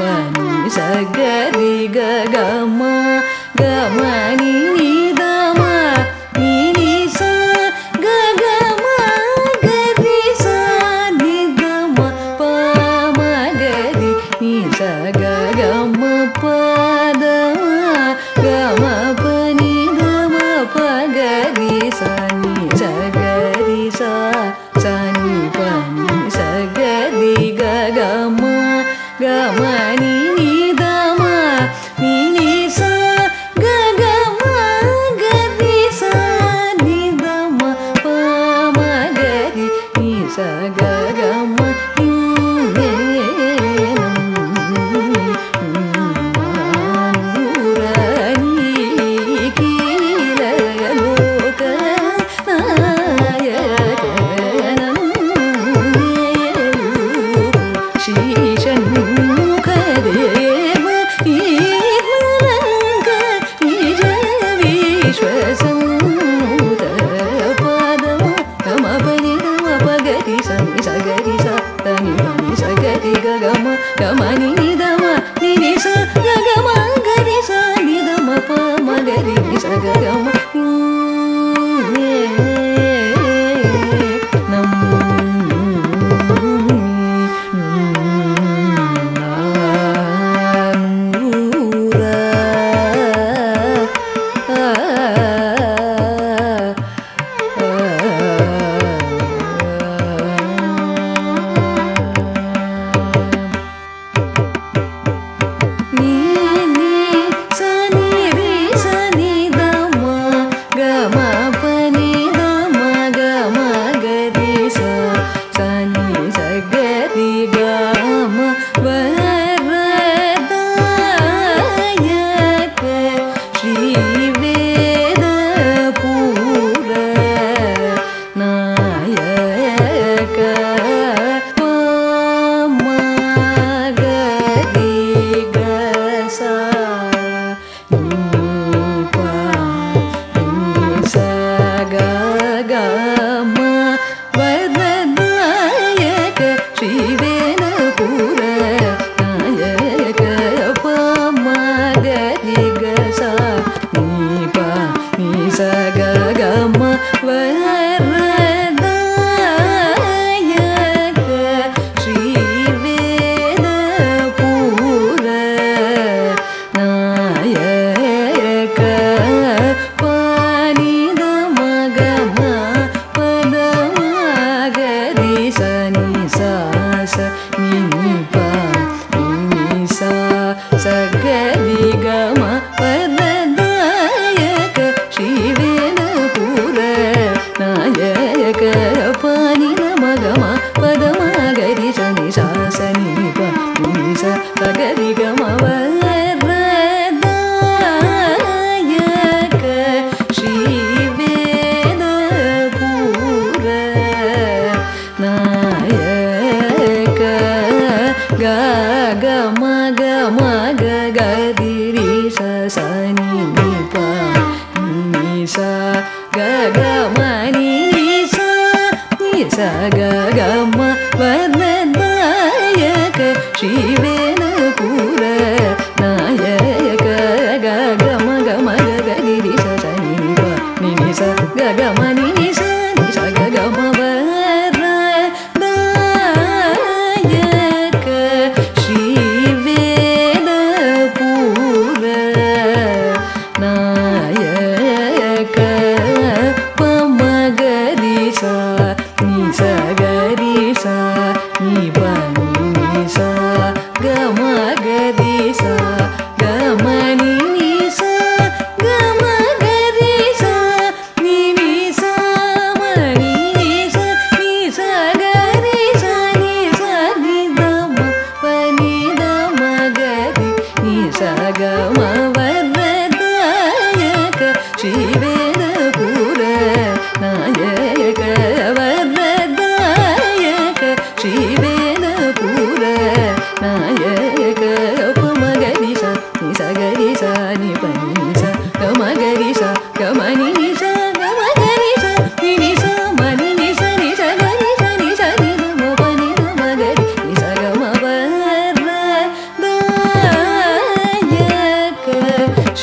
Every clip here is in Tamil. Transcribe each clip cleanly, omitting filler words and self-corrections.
pani sa ga ri ga ga ma ni ni da ma ni ni sa ga ga ma ga ri sa ni da ma pa ma ga ri ni sa ga ga ma pa da ma ga ma pa ni da ma pa ga ri sa ni sa ga ri sa sa ni pa ni sa ga ri ga ga ma ni ni da ma ni ni sa ga ga ma ga ri sa ni da ma pa ma ga ri ni sa ga ga ma ni ne Gamani ni da ma ni ni sa ga ga ma ga ri sa ni da ma pa ma ga ri ni sa ga ga ma ne nam ga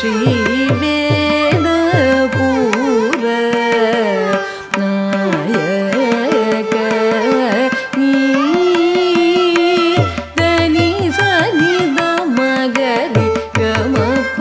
Sri வேதபுர நாயக நீ தனி சனித மகரி கமப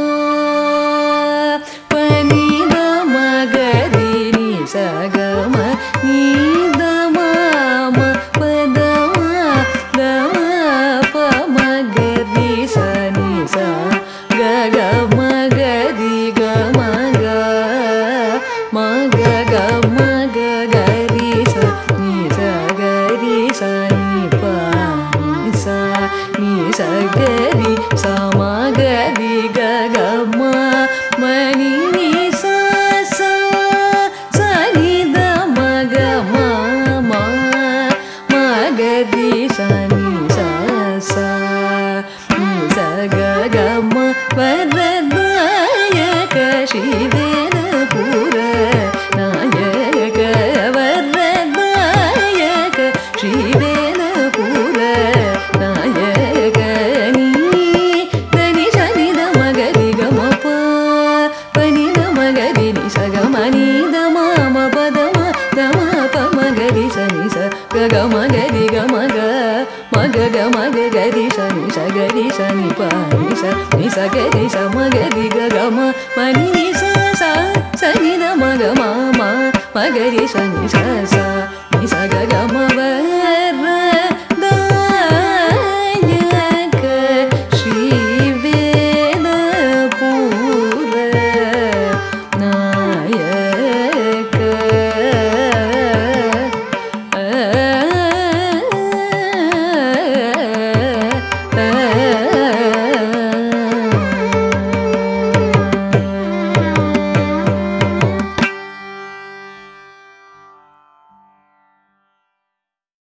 பனித மகரி நீ சகம நீத மாம பதம தம பமகரி சனி ச கக மகரி கமக மக கமக கரி ச நீ சகரி சனி ப நீ சகரி சமகரி ககம மணி நீ ச சனித மக ம மகரி சனி ச நீ சகம வரதாயக ஸ்ரீவேதபுர நாயக வரதாயக ஸ்ரீவேதபுர நாயக நீ தனி சனித மகரி கமப பனித மகரி நி சகம நீத மாம பதம தம பமகரி சனி ச கக மகரி கமக மக கமக கரி சனி சகரி சனி பாரி ச நி சகரி ச மகரி ககம மணி நி ச சனித மக மாமா மகரி சனி ச நி ச ககம